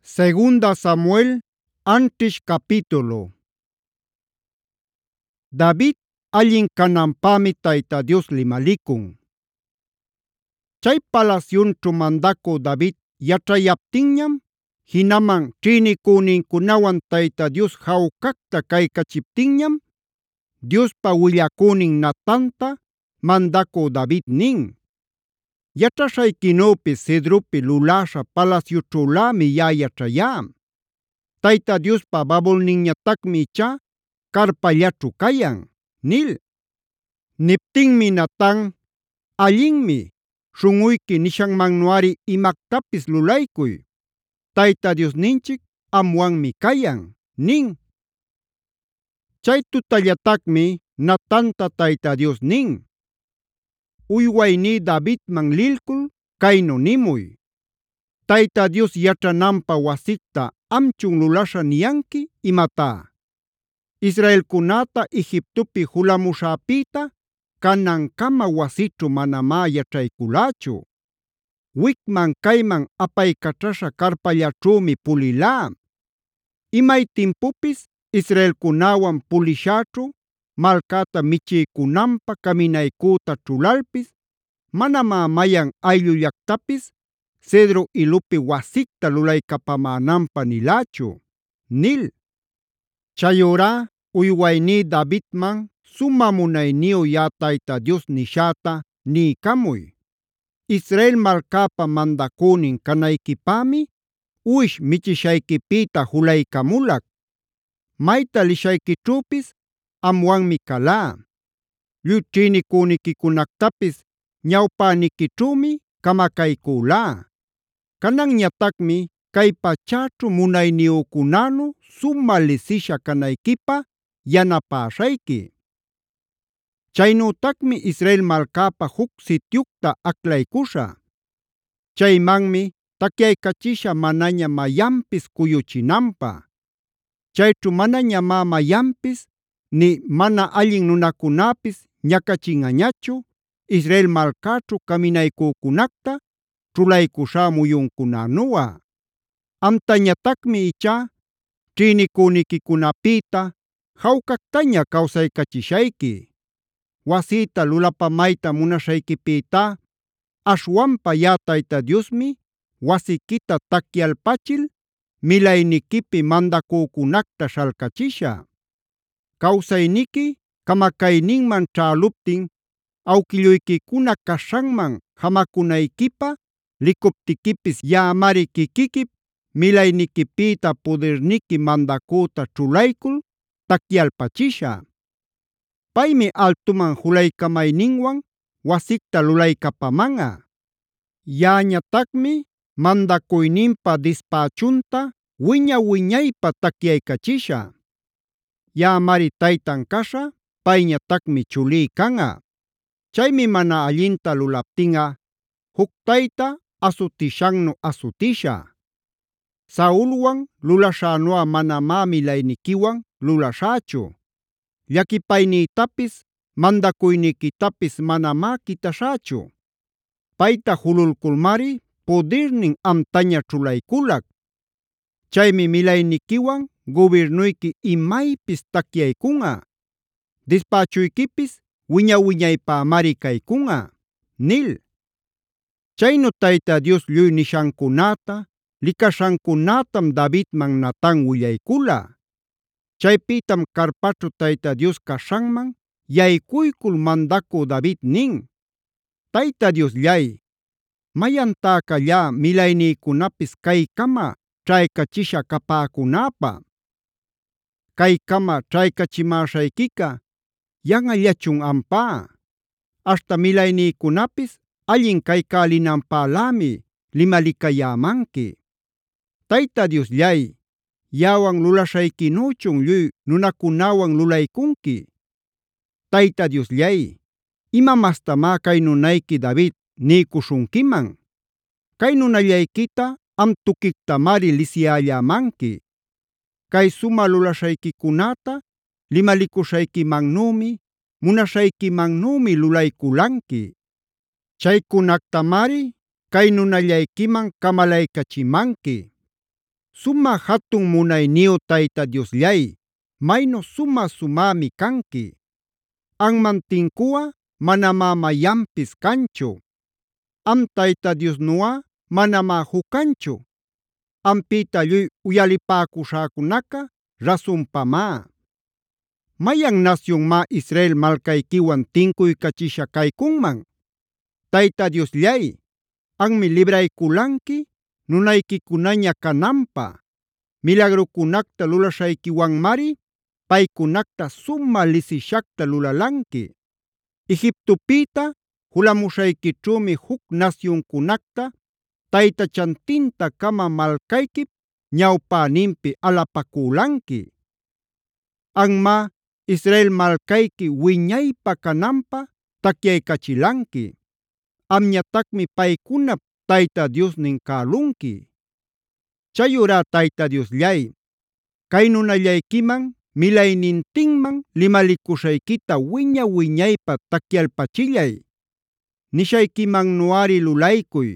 Segunda Samuel antish capítulo. David allin cananpämi Tayta Dios limalicun. Chay palasyunćhu mandacü David yaćhayaptinñam, jinaman ćhïnicünincunawan Tayta Dios jawcacta caycachiptinñam, Diospa willacünin Natanta mandacü David nin: “Yaćhaśhaykinüpi cedropi luläśha palasyućhulämi yaꞌa yaćhayá. Tayta Diospa babulninñatacmi ichá carpallaćhu cayan” nil. Niptinmi Natan: “Allinmi, śhunꞌuyki nishanmannuꞌari imactapis lulaycuy. Tayta Diosninchic amwanmi cayan” nin. Chay tutallatacmi Natanta Tayta Dios nin: “Uywayní Davidman lilcul caynu nimuy: ‘¿Tayta Dios yaćhananpä wasicta amchun lulaśha niyanqui imatá? Israelcunäta Egiptopi julamuśhäpïta canancama wasićhu manamá yaćhayculächu. Wicman cayman apaycaćhaśha carpallaćhümi pulilá. Imay timpupis Israelcunäwan pulishäćhu malcäta michiycunanpä caminaycüta ćhulalpis manamá mayan ayllullactapis cedro ilupi wasicta lulaycapamänanpä nilächu” nil. Chayurá uywayní Davidman sumä munayniyu yaꞌa Tayta Dios nishäta niycamuy: “Israel malcäpa mandacünin canayquipämi uwish michishayquipïta julaycamulac. Mayta lishayquićhüpis amwanmi calá. Lluy ćhïnicüniquicunactapis ñawpäniquićhümi camacaycülá. Cananñatacmi cay pachäćhu munayniyücunänu sumä lisisha canayquipä yanapäśhayqui. Chaynütacmi Israel malcäpa juc sityucta aclaycuśhä. Chaymanmi tacyaycachishä manaña mayanpis cuyuchinanpä. Chayćhu manañamá mayanpis ni mana allin nunacunäpis ñacachinꞌañachu Israel malcaćhu caminaycücunacta ćhulaycuśhá muyuncunänuꞌa. Amtañatacmi ichá ćhïnicüniquicunapïta jawcactaña kawsaycachishayqui. Wasïta lulapamayta munaśhayquipïtá aśhwanpa yaꞌa Tayta Diosmi wasiquita tacyalpachil milayniquipi mandacücunacta śhalcachishä. Kawsayniqui camacayninman ćhäluptin awquilluyquicuna caśhanman jamacunayquipä likuptiquipis yaꞌamari quiquiquip milayniquipïta pudirniqui mandacüta ćhulaycul tacyalpachishä. Paymi altuman julaycamayninwan wasicta lulaycapamanꞌa. Yaꞌañatacmi mandacuyninpa dispächunta wiña-wiñaypä tacyaycachishä. Yaꞌamari taytan caśhä, payñatacmi chulí canꞌa. Chaymi mana allinta lulaptinꞌa juc tayta asutishannu asutishä. Saulwan lulaśhänuꞌa manamá milayniquiwan lulaśhächu. Llaquipaynïtapis mandacuyniquitapis manamá quitaśhächu. Payta jululculmari pudirnin amtaña ćhulayculac. Chaymi milayniquiwan gubirnuyqui imaypis tacyaycunꞌa. Dispächuyquipis wiña-wiñaypämari caycunꞌa” nil. Chaynu Tayta Dios lluy nishancunäta, licaśhancunätam Davidman Natan willaycula. Chaypïtam carpaćhu Tayta Dios caśhanman yaycuycul mandacü David nin: “Tayta Diosllay, ¿mayantá callá milaynïcunapis caycama ćhaycachisha capäcunäpä? Caycama ćhaycachimäśhayquica yanꞌallachun ampá. Aśhta milaynïcunapis allin caycälinanpälämi limalicayämanqui. Tayta Diosllay, yaꞌawan lulaśhayquinüchun lluy nunacunäwan lulaycunqui. Tayta Diosllay, ¿ima mastamá cay nunayqui David niycuśhunquiman? Cay nunallayquita am tuquictamari lisiyällämanqui. Cay sumä lulaśhayquicunäta limalicuśhayquimannümi, munaśhayquimannümi lulayculanqui. Chaycunactamari cay nunallayquiman camalaycachimanqui. Sumä hatun munayniyu Tayta Diosllay, maynu sumä-sumämi canqui. Anman tincuꞌa manamá mayanpis canchu. Am Tayta Diosnuꞌa manamá juchanchu. Ampïta lluy uyalipäcuśhäcunaca rasunpamá. ¿Mayan nasyunmá Israel malcayquiwan tincuycachisha caycunman? Tayta Diosllay, anmi librayculanqui nunayquicunaña cananpä. Milagrucunacta lulaśhayquiwanmari paycunacta sumä lisishacta lulalanqui. Egiptopïta julamuśhayquićhuumi juc nasyuncunacta taytachantinta-cama malcayquip ñawpäninpi alapacülanqui. Anmá Israel malcayqui wiñaypä cananpä tacyaycachilanqui. Amñatacmi paycunap Tayta Diosnin cälunqui. Chayurá Tayta Diosllay, cay nunallayquiman milaynintinman limalicuśhayquita wiña-wiñaypä tacyalpachillay. Nishayquimannuꞌari lulaycuy.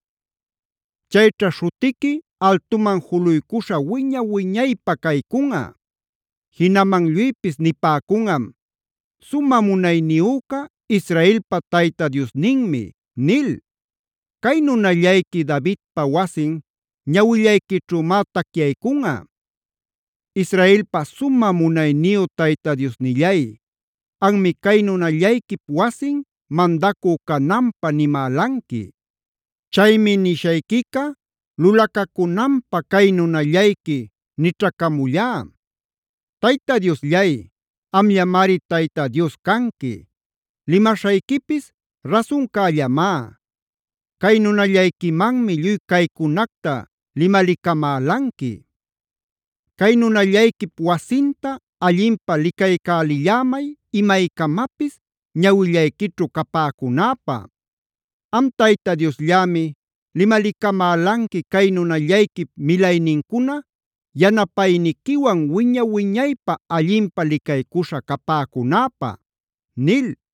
Chayćha śhutiqui altuman juluycuśha wiña-wiñaypä caycunꞌa. Jinaman lluypis nipäcunꞌam: “Sumä munayniyuca Israelpa Tayta Diosninmi” nil. Cay nunallayqui Davidpa wasin ñawillayquićhümá tacyaycunꞌa. Israelpa sumä munayniyu Tayta Diosnillay, anmi cay nunallayquip wasin mandacü cananpä nimälanqui. Chaymi nishayquica lulacacunanpä cay nunallayqui nićhacamullá. Tayta Diosllay, amllamari Tayta Dios canqui. Limaśhayquipis rasuncällamá. Cay nunallayquimanmi lluy caycunacta limalicamälanqui. Cay nunallayquip wasinta allinpä licaycälillämay imaycamapis ñawillayquićhu capäcunäpä. Am Tayta Diosllämi limalicamälanqui cay nunallayquip milaynincuna yanapayniquiwan wiña-wiñaypä allinpä licaycuśha capäcunäpä” nil.